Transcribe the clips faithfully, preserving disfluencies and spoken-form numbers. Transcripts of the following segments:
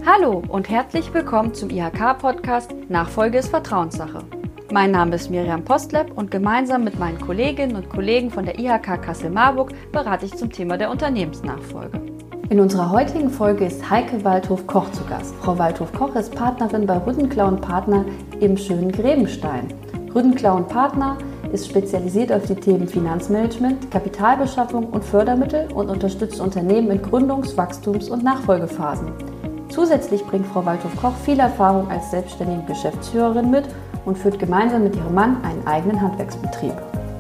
Hallo und herzlich willkommen zum I H K-Podcast Nachfolge ist Vertrauenssache. Mein Name ist Miriam Postleb und gemeinsam mit meinen Kolleginnen und Kollegen von der I H K Kassel-Marburg berate ich zum Thema der Unternehmensnachfolge. In unserer heutigen Folge ist Heike Waldhof-Koch zu Gast. Frau Waldhof-Koch ist Partnerin bei Rüdenklau und Partner im schönen Grebenstein. Rüdenklau und Partner ist spezialisiert auf die Themen Finanzmanagement, Kapitalbeschaffung und Fördermittel und unterstützt Unternehmen in Gründungs-, Wachstums- und Nachfolgephasen. Zusätzlich bringt Frau Waldhof-Koch viel Erfahrung als selbstständige Geschäftsführerin mit und führt gemeinsam mit ihrem Mann einen eigenen Handwerksbetrieb.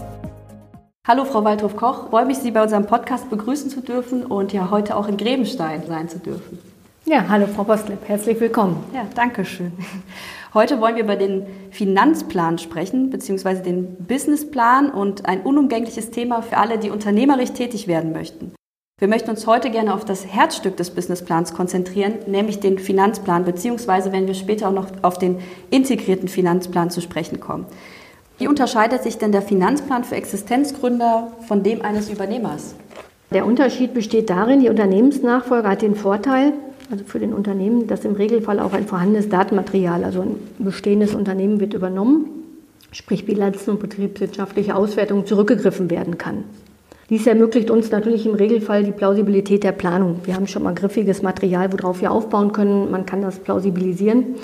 Hallo Frau Waldhof-Koch, freue mich, Sie bei unserem Podcast begrüßen zu dürfen und ja heute auch in Grebenstein sein zu dürfen. Ja, hallo Frau Postleb, herzlich willkommen. Ja, danke schön. Heute wollen wir über den Finanzplan sprechen, beziehungsweise den Businessplan und ein unumgängliches Thema für alle, die unternehmerisch tätig werden möchten. Wir möchten uns heute gerne auf das Herzstück des Businessplans konzentrieren, nämlich den Finanzplan, beziehungsweise wenn wir später auch noch auf den integrierten Finanzplan zu sprechen kommen. Wie unterscheidet sich denn der Finanzplan für Existenzgründer von dem eines Übernehmers? Der Unterschied besteht darin, die Unternehmensnachfolge hat den Vorteil, also für den Unternehmen, dass im Regelfall auch ein vorhandenes Datenmaterial, also ein bestehendes Unternehmen wird übernommen, sprich Bilanzen und betriebswirtschaftliche Auswertungen zurückgegriffen werden kann. Dies ermöglicht uns natürlich im Regelfall die Plausibilität der Planung. Wir haben schon mal griffiges Material, worauf wir aufbauen können. Man kann das plausibilisieren.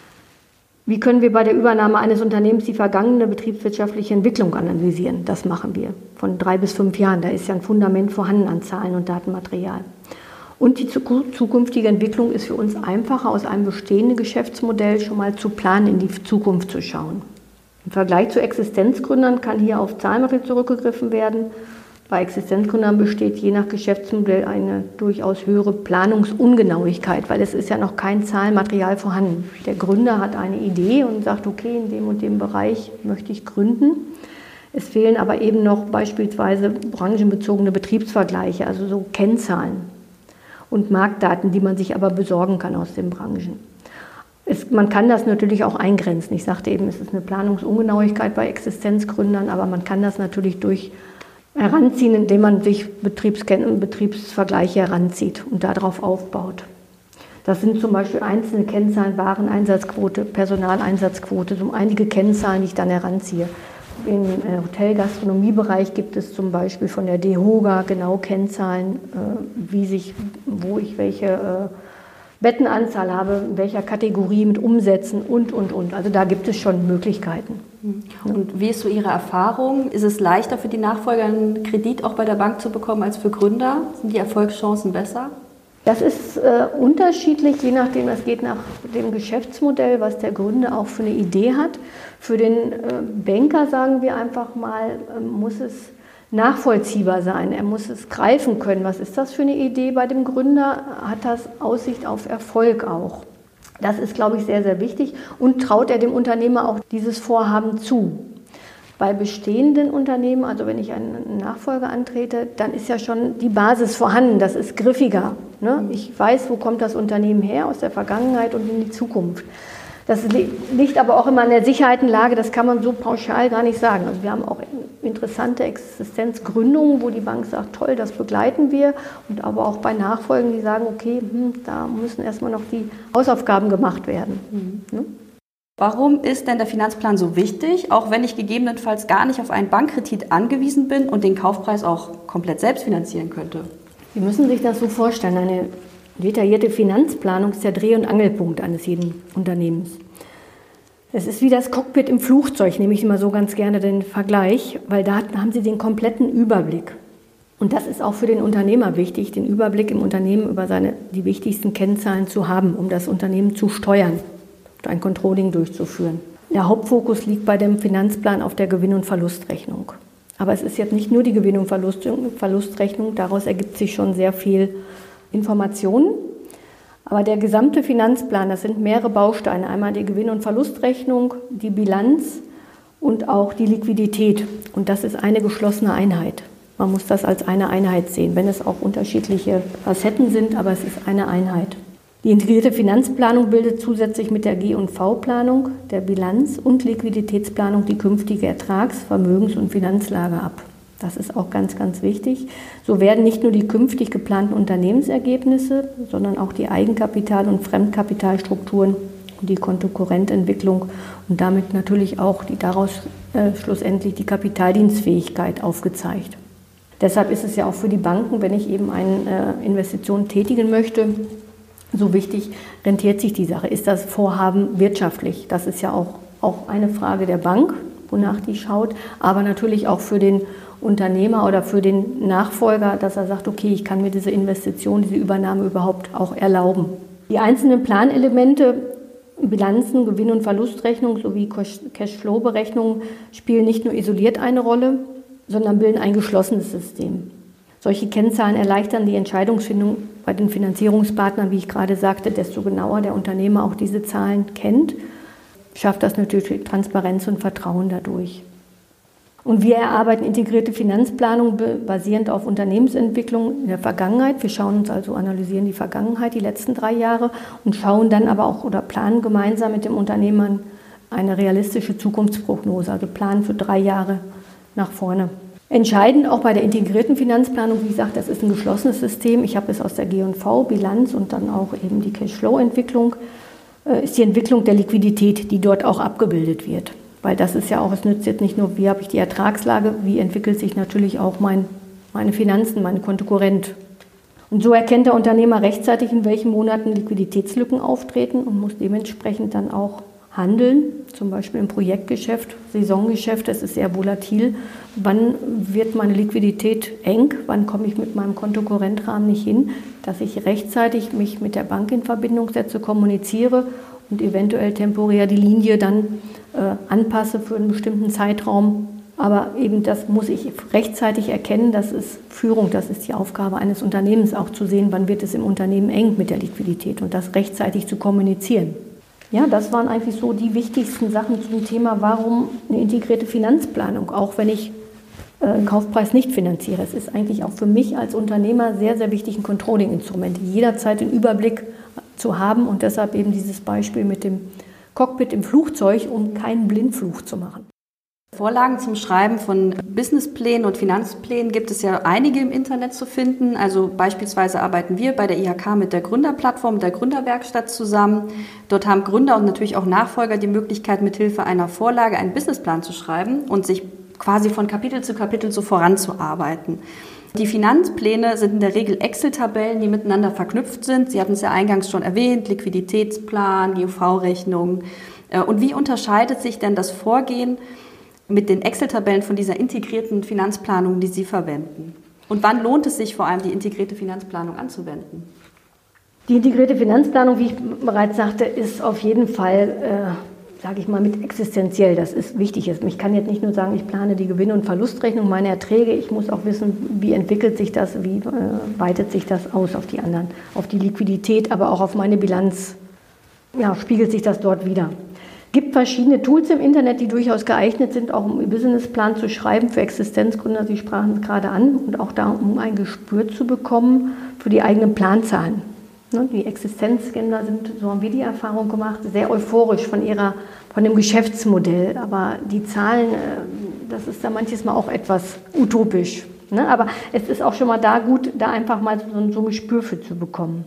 Wie können wir bei der Übernahme eines Unternehmens die vergangene betriebswirtschaftliche Entwicklung analysieren? Das machen wir von drei bis fünf Jahren. Da ist ja ein Fundament vorhanden an Zahlen und Datenmaterial. Und die zukünftige Entwicklung ist für uns einfacher, aus einem bestehenden Geschäftsmodell schon mal zu planen, in die Zukunft zu schauen. Im Vergleich zu Existenzgründern kann hier auf Zahlenmaterial zurückgegriffen werden. Bei Existenzgründern besteht je nach Geschäftsmodell eine durchaus höhere Planungsungenauigkeit, weil es ist ja noch kein Zahlenmaterial vorhanden. Der Gründer hat eine Idee und sagt, okay, in dem und dem Bereich möchte ich gründen. Es fehlen aber eben noch beispielsweise branchenbezogene Betriebsvergleiche, also so Kennzahlen und Marktdaten, die man sich aber besorgen kann aus den Branchen. Es, man kann das natürlich auch eingrenzen. Ich sagte eben, es ist eine Planungsungenauigkeit bei Existenzgründern, aber man kann das natürlich durch heranziehen, indem man sich Betriebsken- und Betriebsvergleiche heranzieht und darauf aufbaut. Das sind zum Beispiel einzelne Kennzahlen, Wareneinsatzquote, Personaleinsatzquote, so einige Kennzahlen, die ich dann heranziehe. Im Hotel-Gastronomiebereich gibt es zum Beispiel von der DEHOGA genau Kennzahlen, wie sich, wo ich welche Bettenanzahl habe, in welcher Kategorie mit Umsätzen und, und, und. Also da gibt es schon Möglichkeiten. Und wie ist so Ihre Erfahrung? Ist es leichter für die Nachfolger, einen Kredit auch bei der Bank zu bekommen als für Gründer? Sind die Erfolgschancen besser? Das ist äh, unterschiedlich, je nachdem, es geht nach dem Geschäftsmodell, was der Gründer auch für eine Idee hat. Für den äh, Banker, sagen wir einfach mal, äh, muss es nachvollziehbar sein. Er muss es greifen können. Was ist das für eine Idee bei dem Gründer? Hat das Aussicht auf Erfolg auch? Das ist, glaube ich, sehr, sehr wichtig. Und traut er dem Unternehmer auch dieses Vorhaben zu? Bei bestehenden Unternehmen, also wenn ich einen Nachfolger antrete, dann ist ja schon die Basis vorhanden. Das ist griffiger. Ne? Ich weiß, wo kommt das Unternehmen her, aus der Vergangenheit und in die Zukunft. Das liegt aber auch immer an der Sicherheitenlage, das kann man so pauschal gar nicht sagen. Also wir haben auch interessante Existenzgründungen, wo die Bank sagt, toll, das begleiten wir. Und aber auch bei Nachfolgen, die sagen, okay, hm, da müssen erstmal noch die Hausaufgaben gemacht werden. Mhm. Ne? Warum ist denn der Finanzplan so wichtig, auch wenn ich gegebenenfalls gar nicht auf einen Bankkredit angewiesen bin und den Kaufpreis auch komplett selbst finanzieren könnte? Sie müssen sich das so vorstellen, eine detaillierte Finanzplanung ist der Dreh- und Angelpunkt eines jeden Unternehmens. Es ist wie das Cockpit im Flugzeug, nehme ich immer so ganz gerne den Vergleich, weil da haben Sie den kompletten Überblick. Und das ist auch für den Unternehmer wichtig, den Überblick im Unternehmen über seine, die wichtigsten Kennzahlen zu haben, um das Unternehmen zu steuern und ein Controlling durchzuführen. Der Hauptfokus liegt bei dem Finanzplan auf der Gewinn- und Verlustrechnung. Aber es ist jetzt nicht nur die Gewinn- und Verlustrechnung, daraus ergibt sich schon sehr viel Informationen. Aber der gesamte Finanzplan, das sind mehrere Bausteine. Einmal die Gewinn- und Verlustrechnung, die Bilanz und auch die Liquidität. Und das ist eine geschlossene Einheit. Man muss das als eine Einheit sehen, wenn es auch unterschiedliche Facetten sind, aber es ist eine Einheit. Die integrierte Finanzplanung bildet zusätzlich mit der G- und V-Planung, der Bilanz- und Liquiditätsplanung die künftige Ertrags-, Vermögens- und Finanzlage ab. Das ist auch ganz, ganz wichtig. So werden nicht nur die künftig geplanten Unternehmensergebnisse, sondern auch die Eigenkapital- und Fremdkapitalstrukturen und die Kontokorrententwicklung und damit natürlich auch die daraus äh, schlussendlich die Kapitaldienstfähigkeit aufgezeigt. Deshalb ist es ja auch für die Banken, wenn ich eben eine äh, Investition tätigen möchte, so wichtig, rentiert sich die Sache. Ist das Vorhaben wirtschaftlich? Das ist ja auch, auch eine Frage der Bank, wonach die schaut, aber natürlich auch für den Unternehmer oder für den Nachfolger, dass er sagt, okay, ich kann mir diese Investition, diese Übernahme überhaupt auch erlauben. Die einzelnen Planelemente, Bilanzen, Gewinn- und Verlustrechnung sowie Cashflow-Berechnungen spielen nicht nur isoliert eine Rolle, sondern bilden ein geschlossenes System. Solche Kennzahlen erleichtern die Entscheidungsfindung bei den Finanzierungspartnern, wie ich gerade sagte, desto genauer der Unternehmer auch diese Zahlen kennt, schafft das natürlich Transparenz und Vertrauen dadurch. Und wir erarbeiten integrierte Finanzplanung basierend auf Unternehmensentwicklung in der Vergangenheit. Wir schauen uns also, analysieren die Vergangenheit, die letzten drei Jahre und schauen dann aber auch oder planen gemeinsam mit dem Unternehmer eine realistische Zukunftsprognose, also planen für drei Jahre nach vorne. Entscheidend auch bei der integrierten Finanzplanung, wie gesagt, das ist ein geschlossenes System. Ich habe es aus der G und V, Bilanz und dann auch eben die Cashflow-Entwicklung, ist die Entwicklung der Liquidität, die dort auch abgebildet wird. Weil das ist ja auch, es nützt jetzt nicht nur, wie habe ich die Ertragslage, wie entwickelt sich natürlich auch mein, meine Finanzen, meine Kontokorrent. Und so erkennt der Unternehmer rechtzeitig, in welchen Monaten Liquiditätslücken auftreten und muss dementsprechend dann auch handeln, zum Beispiel im Projektgeschäft, Saisongeschäft, das ist sehr volatil. Wann wird meine Liquidität eng? Wann komme ich mit meinem Kontokorrentrahmen nicht hin? Dass ich rechtzeitig mich mit der Bank in Verbindung setze, kommuniziere und eventuell temporär die Linie dann äh, anpasse für einen bestimmten Zeitraum. Aber eben das muss ich rechtzeitig erkennen, das ist Führung, das ist die Aufgabe eines Unternehmens, auch zu sehen, wann wird es im Unternehmen eng mit der Liquidität und das rechtzeitig zu kommunizieren. Ja, das waren eigentlich so die wichtigsten Sachen zum Thema, warum eine integrierte Finanzplanung, auch wenn ich äh, einen Kaufpreis nicht finanziere. Es ist eigentlich auch für mich als Unternehmer sehr, sehr wichtig, ein Controlling-Instrument, jederzeit den Überblick zu haben und deshalb eben dieses Beispiel mit dem Cockpit im Flugzeug, um keinen Blindflug zu machen. Vorlagen zum Schreiben von Businessplänen und Finanzplänen gibt es ja einige im Internet zu finden. Also beispielsweise arbeiten wir bei der I H K mit der Gründerplattform, der Gründerwerkstatt zusammen. Dort haben Gründer und natürlich auch Nachfolger die Möglichkeit, mithilfe einer Vorlage einen Businessplan zu schreiben und sich quasi von Kapitel zu Kapitel so voranzuarbeiten. Die Finanzpläne sind in der Regel Excel-Tabellen, die miteinander verknüpft sind. Sie hatten es ja eingangs schon erwähnt, Liquiditätsplan, G U V-Rechnung. Und wie unterscheidet sich denn das Vorgehen mit den Excel-Tabellen von dieser integrierten Finanzplanung, die Sie verwenden? Und wann lohnt es sich vor allem, die integrierte Finanzplanung anzuwenden? Die integrierte Finanzplanung, wie ich bereits sagte, ist auf jeden Fall, äh, sage ich mal, mit existenziell. Das ist wichtig. Ich kann jetzt nicht nur sagen, ich plane die Gewinn- und Verlustrechnung, meine Erträge. Ich muss auch wissen, wie entwickelt sich das, wie äh, weitet sich das aus auf die anderen, auf die Liquidität, aber auch auf meine Bilanz. Ja, spiegelt sich das dort wider. Es gibt verschiedene Tools im Internet, die durchaus geeignet sind, auch um einen Businessplan zu schreiben für Existenzgründer. Sie sprachen es gerade an und auch da, um ein Gespür zu bekommen für die eigenen Planzahlen. Die Existenzgründer sind, so haben wir die Erfahrung gemacht, sehr euphorisch von ihrer, von dem Geschäftsmodell. Aber die Zahlen, das ist da manches Mal auch etwas utopisch. Aber es ist auch schon mal da gut, da einfach mal so ein Gespür für zu bekommen.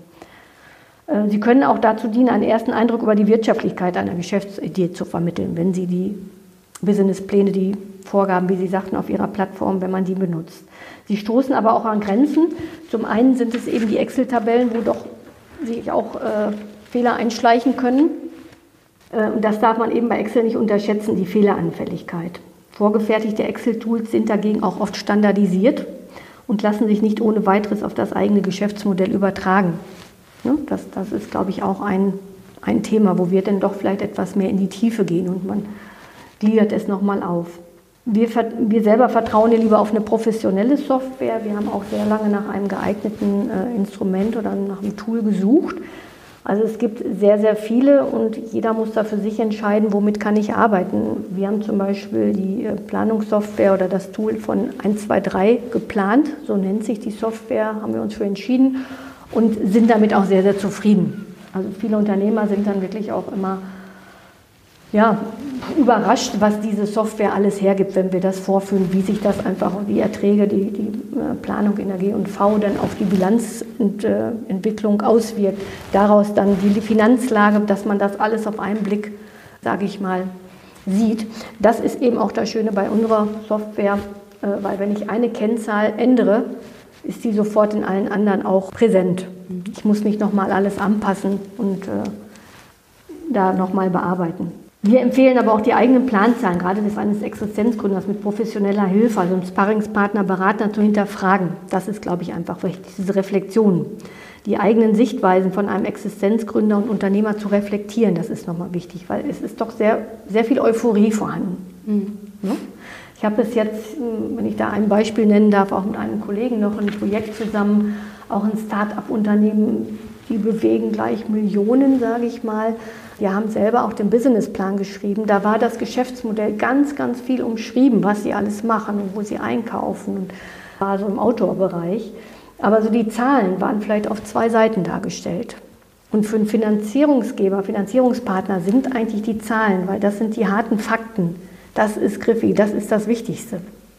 Sie können auch dazu dienen, einen ersten Eindruck über die Wirtschaftlichkeit einer Geschäftsidee zu vermitteln, wenn Sie die Businesspläne, die Vorgaben, wie Sie sagten, auf Ihrer Plattform, wenn man die benutzt. Sie stoßen aber auch an Grenzen. Zum einen sind es eben die Excel-Tabellen, wo doch sich auch äh, Fehler einschleichen können. Äh, und das darf man eben bei Excel nicht unterschätzen, die Fehleranfälligkeit. Vorgefertigte Excel-Tools sind dagegen auch oft standardisiert und lassen sich nicht ohne weiteres auf das eigene Geschäftsmodell übertragen. Das, das ist, glaube ich, auch ein, ein Thema, wo wir dann doch vielleicht etwas mehr in die Tiefe gehen und man gliedert es nochmal auf. Wir, wir selber vertrauen hier lieber auf eine professionelle Software. Wir haben auch sehr lange nach einem geeigneten äh, Instrument oder nach einem Tool gesucht. Also es gibt sehr, sehr viele und jeder muss da für sich entscheiden, womit kann ich arbeiten. Wir haben zum Beispiel die äh, Planungssoftware oder das Tool von eins zwei drei geplant, so nennt sich die Software, haben wir uns für entschieden. Und sind damit auch sehr, sehr zufrieden. Also viele Unternehmer sind dann wirklich auch immer ja, überrascht, was diese Software alles hergibt, wenn wir das vorführen, wie sich das einfach, die Erträge, die, die Planung in der G und V dann auf die Bilanzentwicklung auswirkt. Daraus dann die Finanzlage, dass man das alles auf einen Blick, sage ich mal, sieht. Das ist eben auch das Schöne bei unserer Software, weil wenn ich eine Kennzahl ändere, ist die sofort in allen anderen auch präsent. Ich muss nicht nochmal alles anpassen und äh, da nochmal bearbeiten. Wir empfehlen aber auch die eigenen Planzahlen, gerade des eines Existenzgründers mit professioneller Hilfe, also einem Sparringspartner, Berater zu hinterfragen. Das ist, glaube ich, einfach wichtig, diese Reflexion. Die eigenen Sichtweisen von einem Existenzgründer und Unternehmer zu reflektieren, das ist nochmal wichtig, weil es ist doch sehr, sehr viel Euphorie vorhanden. Mhm. Ne? Ich habe bis jetzt, wenn ich da ein Beispiel nennen darf, auch mit einem Kollegen noch ein Projekt zusammen, auch ein Start-up-Unternehmen, die bewegen gleich Millionen, sage ich mal. Die haben selber auch den Businessplan geschrieben. Da war das Geschäftsmodell ganz, ganz viel umschrieben, was sie alles machen und wo sie einkaufen. Und war so im Outdoor-Bereich. Aber so die Zahlen waren vielleicht auf zwei Seiten dargestellt. Und für einen Finanzierungsgeber, Finanzierungspartner sind eigentlich die Zahlen, weil das sind die harten Fakten. Das ist griffig, das ist das Wichtigste.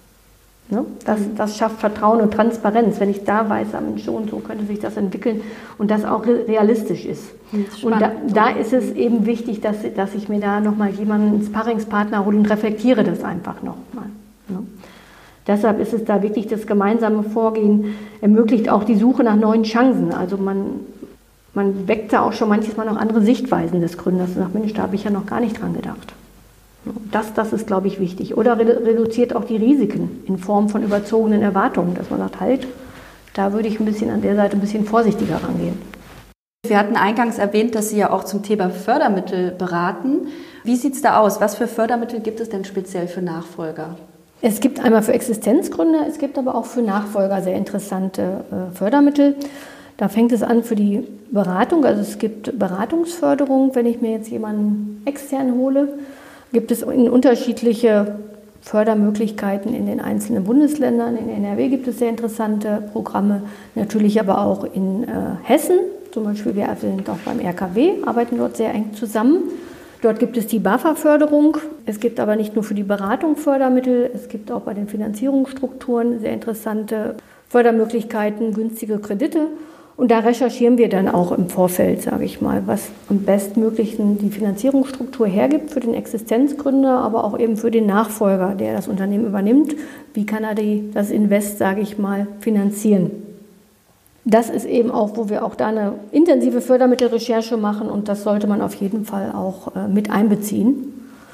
Ne? Das, das schafft Vertrauen und Transparenz. Wenn ich da weiß, Mensch, so und so könnte sich das entwickeln und das auch realistisch ist. ist und da, da ist es eben wichtig, dass, dass ich mir da nochmal jemanden, einen Sparringspartner hole und reflektiere das einfach nochmal. Ne? Deshalb ist es da wirklich das gemeinsame Vorgehen, ermöglicht auch die Suche nach neuen Chancen. Also man, man weckt da auch schon manches Mal noch andere Sichtweisen des Gründers und sagt, Mensch, da habe ich ja noch gar nicht dran gedacht. Das, das ist, glaube ich, wichtig. Oder reduziert auch die Risiken in Form von überzogenen Erwartungen, dass man sagt, halt, da würde ich ein bisschen an der Seite ein bisschen vorsichtiger rangehen. Wir hatten eingangs erwähnt, dass Sie ja auch zum Thema Fördermittel beraten. Wie sieht es da aus? Was für Fördermittel gibt es denn speziell für Nachfolger? Es gibt einmal für Existenzgründer, es gibt aber auch für Nachfolger sehr interessante äh, Fördermittel. Da fängt es an für die Beratung. Also es gibt Beratungsförderung, wenn ich mir jetzt jemanden extern hole. Gibt es in unterschiedliche Fördermöglichkeiten in den einzelnen Bundesländern. In N R W gibt es sehr interessante Programme, natürlich aber auch in äh, Hessen. Zum Beispiel, wir sind auch beim R K W, arbeiten dort sehr eng zusammen. Dort gibt es die BAFA-Förderung. Es gibt aber nicht nur für die Beratung Fördermittel, es gibt auch bei den Finanzierungsstrukturen sehr interessante Fördermöglichkeiten, günstige Kredite. Und da recherchieren wir dann auch im Vorfeld, sage ich mal, was am bestmöglichen die Finanzierungsstruktur hergibt für den Existenzgründer, aber auch eben für den Nachfolger, der das Unternehmen übernimmt. Wie kann er die, das Invest, sage ich mal, finanzieren? Das ist eben auch, wo wir auch da eine intensive Fördermittelrecherche machen und das sollte man auf jeden Fall auch äh, mit einbeziehen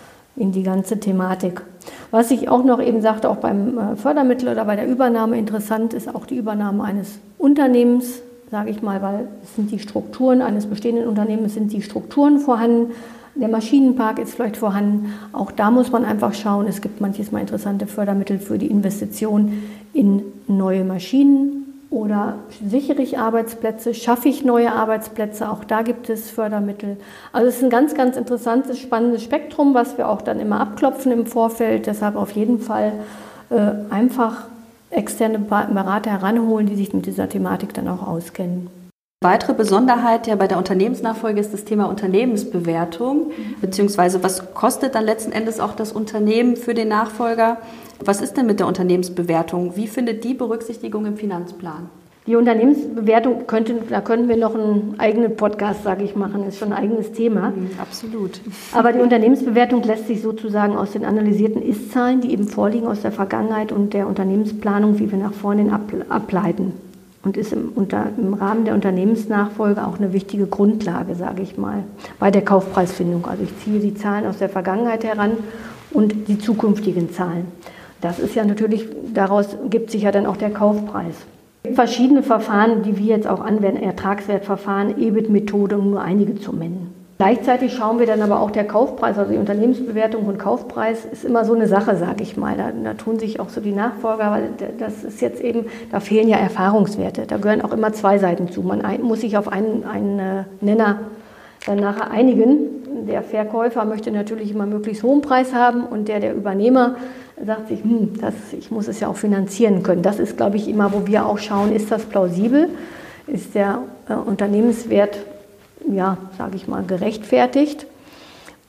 in die ganze Thematik. Was ich auch noch eben sagte, auch beim äh, Fördermittel oder bei der Übernahme interessant ist auch die Übernahme eines Unternehmens, sage ich mal, weil es sind die Strukturen eines bestehenden Unternehmens, sind die Strukturen vorhanden, der Maschinenpark ist vielleicht vorhanden. Auch da muss man einfach schauen, es gibt manches Mal interessante Fördermittel für die Investition in neue Maschinen oder sichere ich Arbeitsplätze, schaffe ich neue Arbeitsplätze, auch da gibt es Fördermittel. Also es ist ein ganz, ganz interessantes, spannendes Spektrum, was wir auch dann immer abklopfen im Vorfeld, deshalb auf jeden Fall äh, einfach externe Berater heranholen, die sich mit dieser Thematik dann auch auskennen. Weitere Besonderheit ja bei der Unternehmensnachfolge ist das Thema Unternehmensbewertung, beziehungsweise was kostet dann letzten Endes auch das Unternehmen für den Nachfolger? Was ist denn mit der Unternehmensbewertung? Wie findet die Berücksichtigung im Finanzplan? Die Unternehmensbewertung, könnte, da könnten wir noch einen eigenen Podcast, sage ich, machen, ist schon ein eigenes Thema. Mhm, absolut. Aber die Unternehmensbewertung lässt sich sozusagen aus den analysierten Ist-Zahlen, die eben vorliegen aus der Vergangenheit und der Unternehmensplanung, wie wir nach vorne ableiten. Und ist im, unter, im Rahmen der Unternehmensnachfolge auch eine wichtige Grundlage, sage ich mal, bei der Kaufpreisfindung. Also ich ziehe die Zahlen aus der Vergangenheit heran und die zukünftigen Zahlen. Das ist ja natürlich, daraus gibt sich ja dann auch der Kaufpreis. Es gibt verschiedene Verfahren, die wir jetzt auch anwenden, Ertragswertverfahren, E B I T-Methode, um nur einige zu nennen. Gleichzeitig schauen wir dann aber auch der Kaufpreis, also die Unternehmensbewertung und Kaufpreis ist immer so eine Sache, sage ich mal. Da, da tun sich auch so die Nachfolger, weil das ist jetzt eben, da fehlen ja Erfahrungswerte. Da gehören auch immer zwei Seiten zu. Man ein, muss sich auf einen, einen Nenner dann nachher einigen. Der Verkäufer möchte natürlich immer möglichst hohen Preis haben und der, der Übernehmer sagt sich, hm, das, ich muss es ja auch finanzieren können. Das ist, glaube ich, immer, wo wir auch schauen, ist das plausibel? Ist der äh, Unternehmenswert, ja, sage ich mal, gerechtfertigt?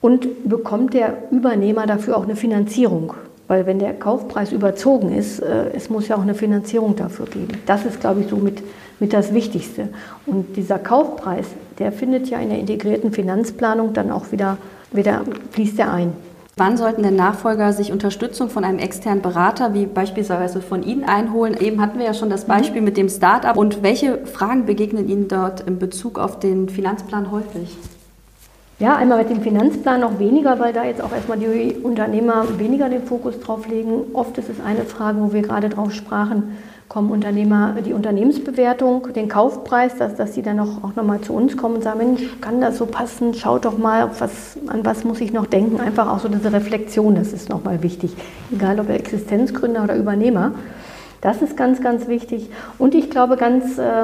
Und bekommt der Übernehmer dafür auch eine Finanzierung? Weil wenn der Kaufpreis überzogen ist, äh, es muss ja auch eine Finanzierung dafür geben. Das ist, glaube ich, so mit, mit das Wichtigste. Und dieser Kaufpreis, der findet ja in der integrierten Finanzplanung dann auch wieder, wieder fließt der ein. Wann sollten denn Nachfolger sich Unterstützung von einem externen Berater, wie beispielsweise von Ihnen, einholen? Eben hatten wir ja schon das Beispiel mhm. mit dem Start-up. Und welche Fragen begegnen Ihnen dort in Bezug auf den Finanzplan häufig? Ja, einmal mit dem Finanzplan noch weniger, weil da jetzt auch erstmal die Unternehmer weniger den Fokus drauf legen. Oft ist es eine Frage, wo wir gerade drauf sprachen, kommen Unternehmer die Unternehmensbewertung, den Kaufpreis, dass, dass die dann auch, auch nochmal zu uns kommen und sagen, Mensch, kann das so passen? Schaut doch mal, was, an was muss ich noch denken? Einfach auch so diese Reflexion, das ist nochmal wichtig. Egal ob Existenzgründer oder Übernehmer. Das ist ganz, ganz wichtig. Und ich glaube ganz, äh,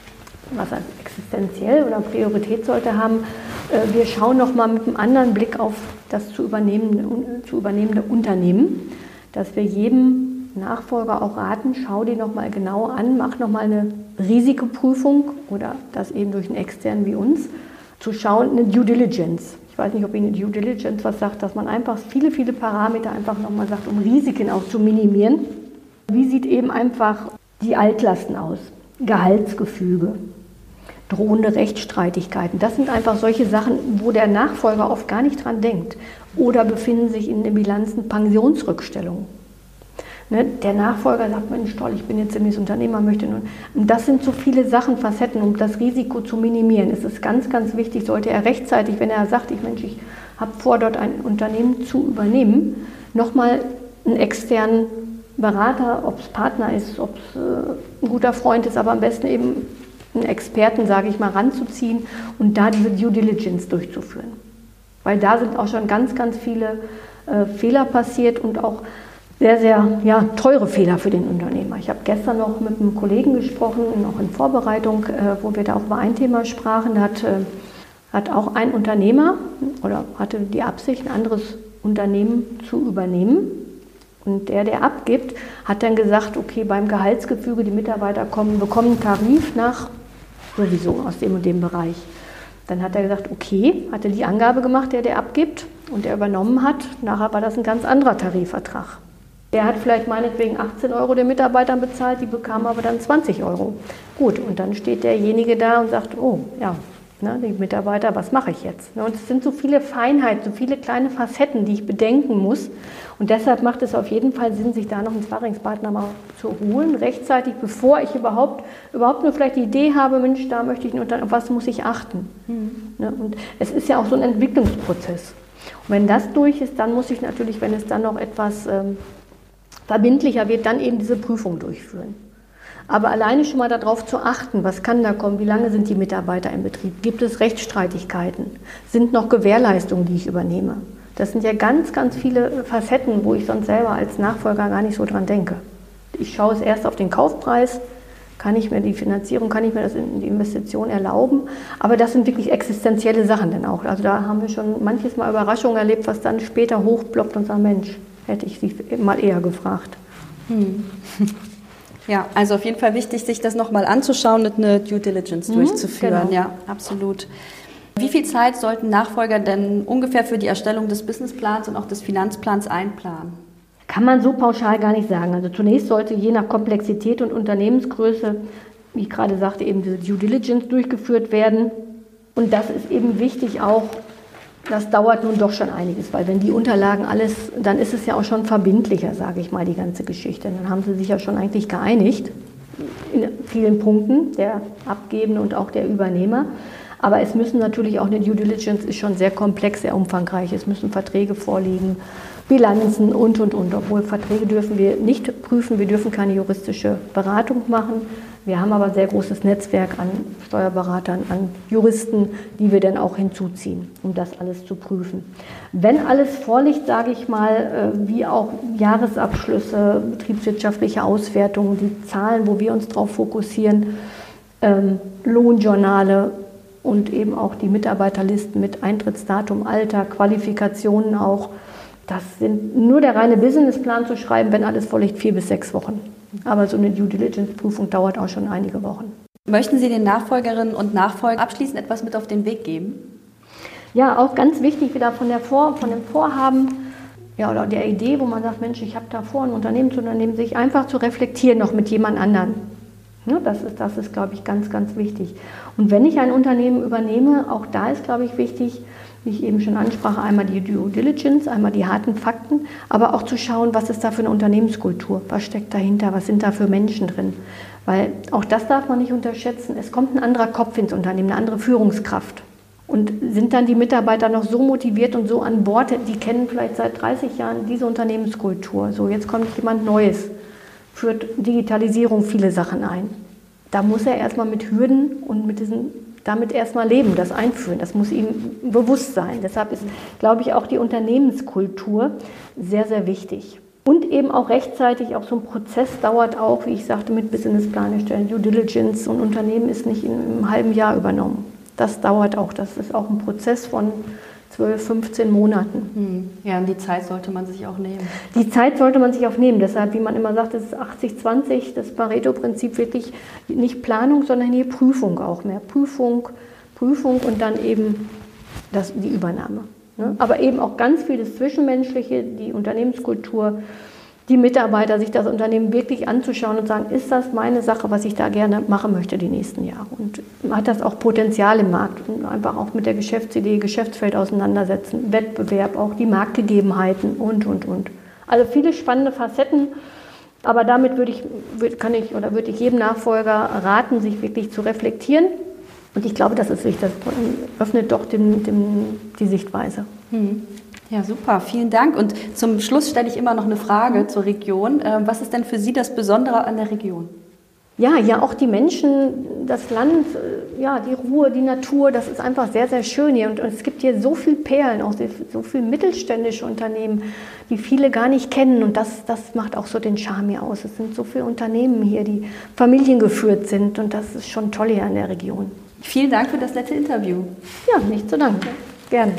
was als existenziell oder Priorität sollte haben, äh, wir schauen nochmal mit einem anderen Blick auf das zu übernehmende, zu übernehmende Unternehmen, dass wir jedem Nachfolger auch raten, schau dir nochmal genau an, mach nochmal eine Risikoprüfung oder das eben durch einen externen wie uns, zu schauen, eine Due Diligence. Ich weiß nicht, ob Ihnen Due Diligence was sagt, dass man einfach viele, viele Parameter einfach nochmal sagt, um Risiken auch zu minimieren. Wie sieht eben einfach die Altlasten aus? Gehaltsgefüge, drohende Rechtsstreitigkeiten. Das sind einfach solche Sachen, wo der Nachfolger oft gar nicht dran denkt. Oder befinden sich in den Bilanzen Pensionsrückstellungen. Ne, der Nachfolger sagt, Mensch, toll, ich bin jetzt demnächst Unternehmer, möchte nun. Und das sind so viele Sachen, Facetten, um das Risiko zu minimieren. Es ist ganz, ganz wichtig, sollte er rechtzeitig, wenn er sagt, ich Mensch, ich habe vor, dort ein Unternehmen zu übernehmen, nochmal einen externen Berater, ob es Partner ist, ob es äh, ein guter Freund ist, aber am besten eben einen Experten, sage ich mal, ranzuziehen und da diese Due Diligence durchzuführen. Weil da sind auch schon ganz, ganz viele äh, Fehler passiert und auch sehr, sehr ja, teure Fehler für den Unternehmer. Ich habe gestern noch mit einem Kollegen gesprochen, noch in Vorbereitung, äh, wo wir da auch über ein Thema sprachen. Da hat, äh, hat auch ein Unternehmer oder hatte die Absicht, ein anderes Unternehmen zu übernehmen. Und der, der abgibt, hat dann gesagt, okay, beim Gehaltsgefüge, die Mitarbeiter kommen, bekommen einen Tarif nach sowieso aus dem und dem Bereich. Dann hat er gesagt, okay, hatte die Angabe gemacht, der, der abgibt und der übernommen hat. Nachher war das ein ganz anderer Tarifvertrag. Der hat vielleicht meinetwegen achtzehn Euro den Mitarbeitern bezahlt, die bekamen aber dann zwanzig Euro. Gut, und dann steht derjenige da und sagt, oh, ja, ne, die Mitarbeiter, was mache ich jetzt? Und es sind so viele Feinheiten, so viele kleine Facetten, die ich bedenken muss. Und deshalb macht es auf jeden Fall Sinn, sich da noch einen Sparringspartner mal zu holen, rechtzeitig, bevor ich überhaupt, überhaupt nur vielleicht die Idee habe, Mensch, da möchte ich nur, auf was muss ich achten? Mhm. Ne, und es ist ja auch so ein Entwicklungsprozess. Und wenn das durch ist, dann muss ich natürlich, wenn es dann noch etwas ähm, verbindlicher wird, dann eben diese Prüfung durchführen. Aber alleine schon mal darauf zu achten, was kann da kommen, wie lange sind die Mitarbeiter im Betrieb, gibt es Rechtsstreitigkeiten, sind noch Gewährleistungen, die ich übernehme. Das sind ja ganz, ganz viele Facetten, wo ich sonst selber als Nachfolger gar nicht so dran denke. Ich schaue es erst auf den Kaufpreis, kann ich mir die Finanzierung, kann ich mir das in die Investition erlauben, aber das sind wirklich existenzielle Sachen dann auch. Also da haben wir schon manches Mal Überraschungen erlebt, was dann später hochploppt und sagt, Mensch, hätte ich sie mal eher gefragt. Hm. Ja, also auf jeden Fall wichtig, sich das nochmal anzuschauen und eine Due Diligence mhm, durchzuführen. Genau. Ja, absolut. Wie viel Zeit sollten Nachfolger denn ungefähr für die Erstellung des Businessplans und auch des Finanzplans einplanen? Kann man so pauschal gar nicht sagen. Also zunächst sollte je nach Komplexität und Unternehmensgröße, wie ich gerade sagte, eben diese Due Diligence durchgeführt werden. Und das ist eben wichtig auch, das dauert nun doch schon einiges, weil wenn die Unterlagen alles, dann ist es ja auch schon verbindlicher, sage ich mal, die ganze Geschichte. Dann haben sie sich ja schon eigentlich geeinigt in vielen Punkten, der Abgebende und auch der Übernehmer. Aber es müssen natürlich auch, eine Due Diligence ist schon sehr komplex, sehr umfangreich. Es müssen Verträge vorliegen, Bilanzen und, und, und. Obwohl Verträge dürfen wir nicht prüfen, wir dürfen keine juristische Beratung machen. Wir haben aber ein sehr großes Netzwerk an Steuerberatern, an Juristen, die wir dann auch hinzuziehen, um das alles zu prüfen. Wenn alles vorliegt, sage ich mal, wie auch Jahresabschlüsse, betriebswirtschaftliche Auswertungen, die Zahlen, wo wir uns darauf fokussieren, ähm, Lohnjournale und eben auch die Mitarbeiterlisten mit Eintrittsdatum, Alter, Qualifikationen auch. Das sind nur der reine Businessplan zu schreiben, wenn alles vorliegt, vier bis sechs Wochen. Aber so eine Due Diligence-Prüfung dauert auch schon einige Wochen. Möchten Sie den Nachfolgerinnen und Nachfolgern abschließend etwas mit auf den Weg geben? Ja, auch ganz wichtig wieder von, der Vor, von dem Vorhaben, ja, oder der Idee, wo man sagt, Mensch, ich habe da vor, ein Unternehmen zu unternehmen, sich einfach zu reflektieren noch mit jemand anderem. Ja, das ist, das ist, glaube ich, ganz, ganz wichtig. Und wenn ich ein Unternehmen übernehme, auch da ist, glaube ich, wichtig, wie ich eben schon ansprach, einmal die Due Diligence, einmal die harten Fakten, aber auch zu schauen, was ist da für eine Unternehmenskultur, was steckt dahinter, was sind da für Menschen drin. Weil auch das darf man nicht unterschätzen, es kommt ein anderer Kopf ins Unternehmen, eine andere Führungskraft. Und sind dann die Mitarbeiter noch so motiviert und so an Bord, die kennen vielleicht seit dreißig Jahren diese Unternehmenskultur. So, jetzt kommt jemand Neues, führt Digitalisierung viele Sachen ein. Da muss er erstmal mit Hürden und mit diesen, damit erstmal leben, das einführen. Das muss ihm bewusst sein. Deshalb ist, glaube ich, auch die Unternehmenskultur sehr, sehr wichtig. Und eben auch rechtzeitig, auch so ein Prozess dauert auch, wie ich sagte, mit Businessplan erstellen, Due Diligence. So ein Unternehmen ist nicht in einem halben Jahr übernommen. Das dauert auch. Das ist auch ein Prozess von zwölf, fünfzehn Monaten. Ja, und die Zeit sollte man sich auch nehmen. Die Zeit sollte man sich auch nehmen. Deshalb, wie man immer sagt, das ist achtzig zwanzig, das Pareto-Prinzip, wirklich nicht Planung, sondern hier Prüfung auch mehr. Prüfung, Prüfung und dann eben das, die Übernahme. Ne? Aber eben auch ganz viel das Zwischenmenschliche, die Unternehmenskultur, die Mitarbeiter, sich das Unternehmen wirklich anzuschauen und sagen, ist das meine Sache, was ich da gerne machen möchte die nächsten Jahre? Und hat das auch Potenzial im Markt? Und einfach auch mit der Geschäftsidee, Geschäftsfeld auseinandersetzen, Wettbewerb, auch die Marktgegebenheiten und, und, und. Also viele spannende Facetten, aber damit würde ich, kann ich oder würde ich jedem Nachfolger raten, sich wirklich zu reflektieren. Und ich glaube, das ist wichtig, das öffnet doch dem, dem, die Sichtweise. Hm. Ja, super, vielen Dank. Und zum Schluss stelle ich immer noch eine Frage zur Region. Was ist denn für Sie das Besondere an der Region? Ja, ja, auch die Menschen, das Land, ja, die Ruhe, die Natur, das ist einfach sehr, sehr schön hier. Und es gibt hier so viele Perlen, auch so viele mittelständische Unternehmen, die viele gar nicht kennen. Und das, das macht auch so den Charme hier aus. Es sind so viele Unternehmen hier, die familiengeführt sind. Und das ist schon toll hier in der Region. Vielen Dank für das nette Interview. Ja, nicht zu danken. Gerne.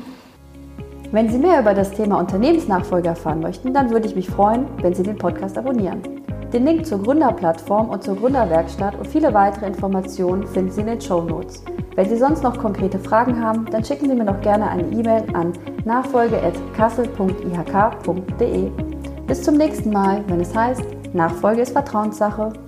Wenn Sie mehr über das Thema Unternehmensnachfolge erfahren möchten, dann würde ich mich freuen, wenn Sie den Podcast abonnieren. Den Link zur Gründerplattform und zur Gründerwerkstatt und viele weitere Informationen finden Sie in den Shownotes. Wenn Sie sonst noch konkrete Fragen haben, dann schicken Sie mir doch gerne eine E-Mail an nachfolge at kassel punkt i h k punkt d e. Bis zum nächsten Mal, wenn es heißt, Nachfolge ist Vertrauenssache.